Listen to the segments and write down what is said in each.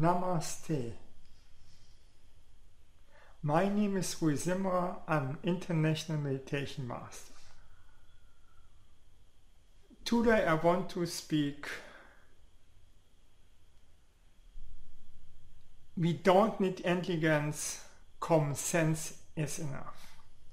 Namaste. My name is Rui Zimmerer. I'm an international meditation master. Today I want to speak. We don't need intelligence, common sense is enough.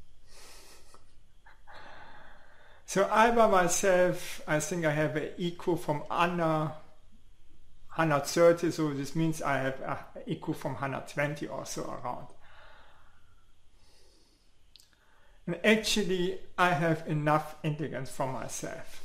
So I by myself, I think I have an IQ from under 130, so this means I have an IQ from 120 or so around. And actually I have enough intelligence for myself.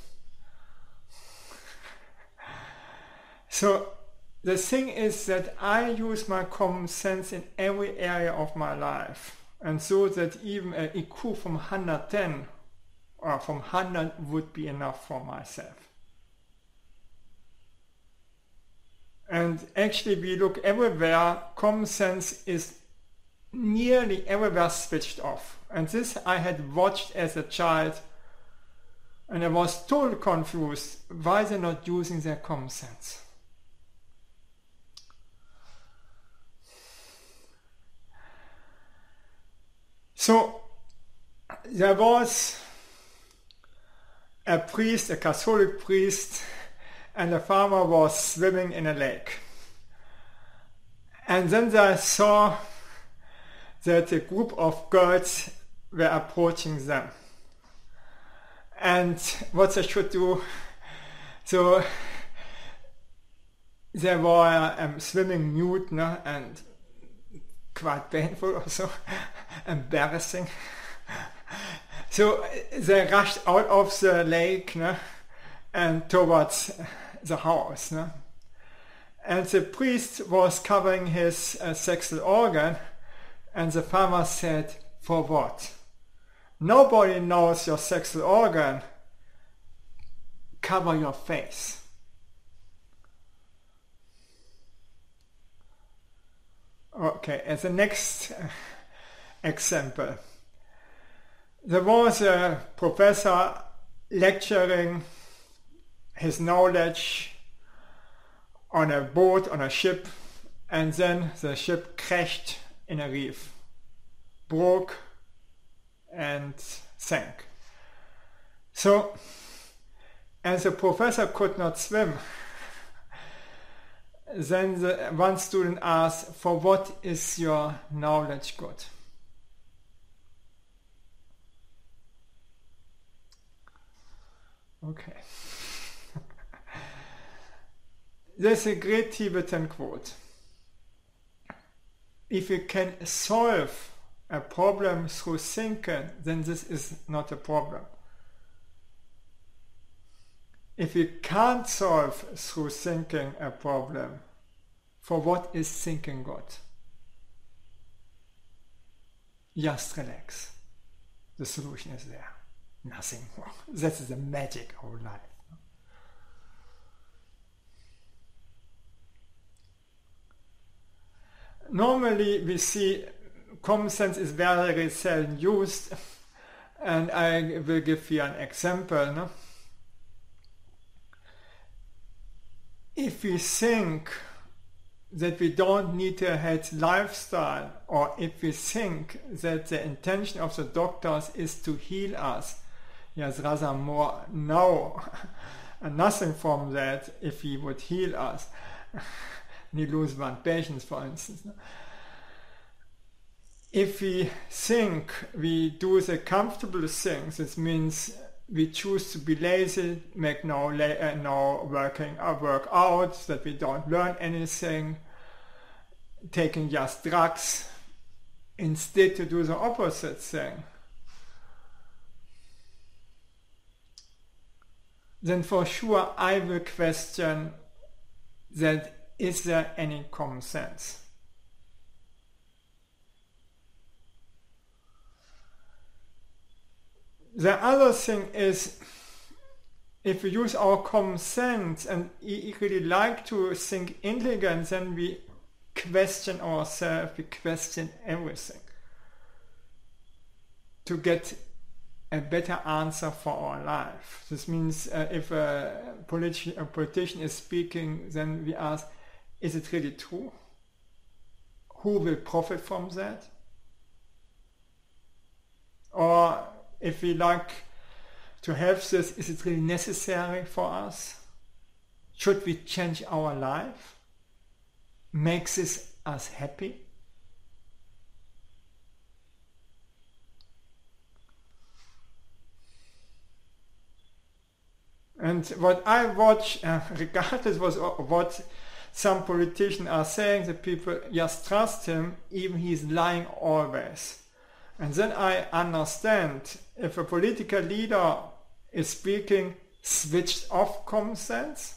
So the thing is that I use my common sense in every area of my life, and so that even an IQ from 110 or from 100 would be enough for myself. And actually we look everywhere, common sense is nearly everywhere switched off. And this I had watched as a child, and I was totally confused why they're not using their common sense. So there was a priest, a Catholic priest, and the farmer was swimming in a lake. And then they saw that a group of girls were approaching them. And what they should do, so they were swimming nude, no? And quite painful also, embarrassing. So they rushed out of the lake, no? And towards the house. No? And the priest was covering his sexual organ, and the farmer said, "For what? Nobody knows your sexual organ. Cover your face." Okay, as the next example. There was a professor lecturing his knowledge on a boat, on a ship, and then the ship crashed in a reef, broke and sank. So, as the professor could not swim, then one student asked, "For what is your knowledge good?" Okay. There's a great Tibetan quote. If you can solve a problem through thinking, then this is not a problem. If you can't solve through thinking a problem, for what is thinking good? Just relax. The solution is there. Nothing more. That is the magic of life. Normally we see common sense is very seldom used, and I will give you an example. No? If we think that we don't need a healthy lifestyle, or if we think that the intention of the doctors is to heal us, yes, rather more no, and nothing from that if he would heal us. We lose one patient, for instance. If we think we do the comfortable things, this means we choose to be lazy, make no work out, that we don't learn anything, taking just drugs, instead to do the opposite thing, then for sure I will question that, is there any common sense? The other thing is, if we use our common sense and really like to think intelligent, then we question ourselves, we question everything to get a better answer for our life. This means if a politician is speaking, then we ask, is it really true? Who will profit from that? Or if we like to have this, is it really necessary for us? Should we change our life? Makes this us happy? And what I watch, regardless of what some politicians are saying, the people just trust him, even he's lying always. And then I understand, if a political leader is speaking switched off common sense,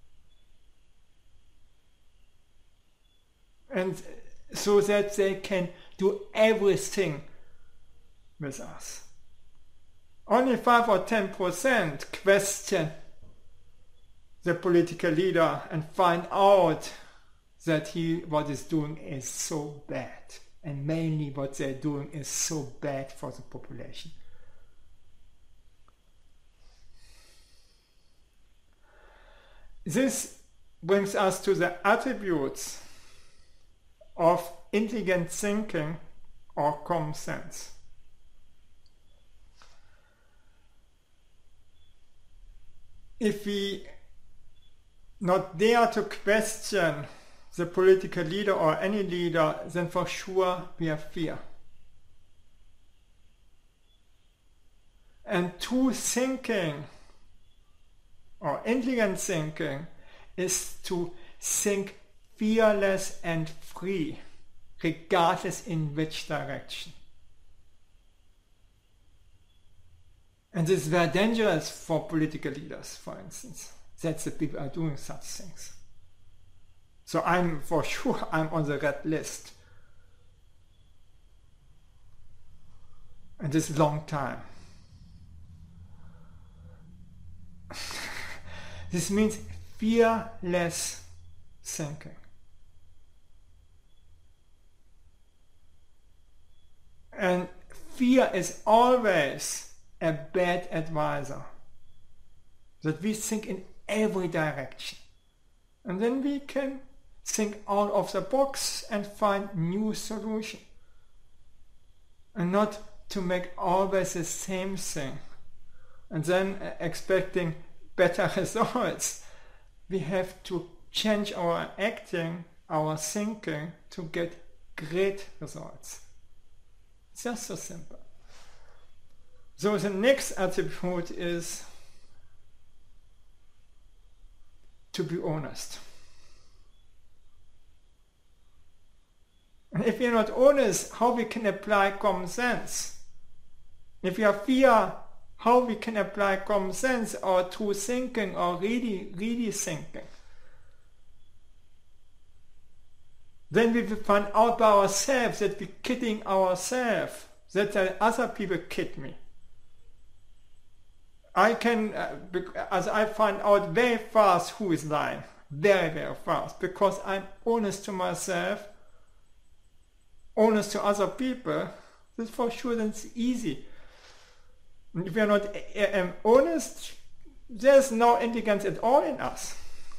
and so that they can do everything with us. Only 5 or 10% question the political leader and find out that what he's doing is so bad. And mainly what they're doing is so bad for the population. This brings us to the attributes of intelligent thinking or common sense. If we not dare to question the political leader or any leader, then for sure we have fear. And true thinking or intelligent thinking is to think fearless and free, regardless in which direction. And this is very dangerous for political leaders, for instance. That's the people are doing such things. So I'm on the red list. And this long time. This means fearless thinking. And fear is always a bad advisor. That we think in every direction. And then we can think out of the box and find new solution. And not to make always the same thing. And then expecting better results. We have to change our acting, our thinking to get great results. It's just so simple. So the next attribute is to be honest. And if we are not honest, how we can apply common sense? If we have fear, how we can apply common sense or true thinking or really thinking? Then we will find out by ourselves that we're kidding ourselves, that other people kid me. I can, as I find out very fast who is lying, very, very fast, because I'm honest to myself, honest to other people. That's for sure, that's easy. And if we are not honest, there's no intelligence at all in us.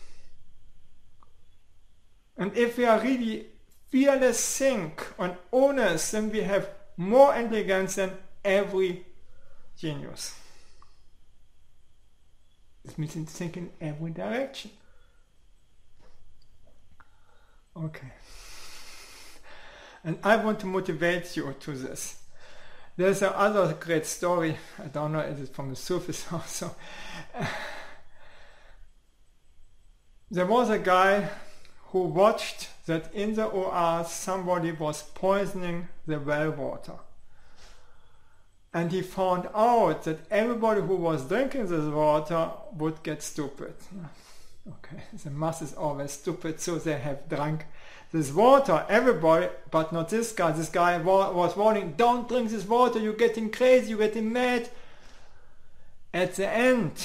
And if we are really fearless think and honest, then we have more intelligence than every genius. This means think in every direction. Okay. And I want to motivate you to this. There's another great story. I don't know if it's from the surface also. There was a guy who watched that in the OR somebody was poisoning the well water. And he found out that everybody who was drinking this water would get stupid. Okay, the mass is always stupid, so they have drunk this water, everybody, but not this guy. This guy was warning, don't drink this water, you're getting crazy, you're getting mad. At the end,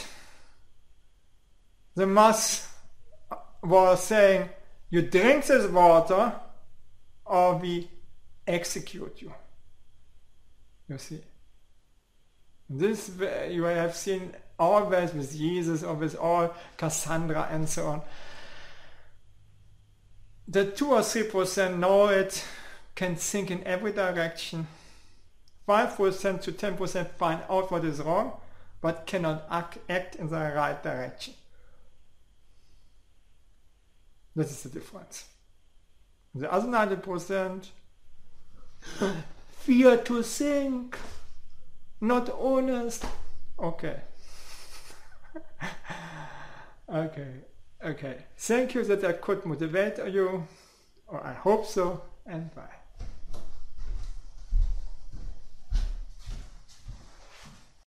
the mass was saying, you drink this water or we execute you. You see. This you have seen always with Jesus or with all Cassandra and so on. The 2 or 3% know it, can think in every direction. 5% to 10% find out what is wrong, but cannot act in the right direction. This is the difference. The other 90% fear to think, not honest. Okay. Okay. Thank you that I could motivate you, or I hope so, and bye.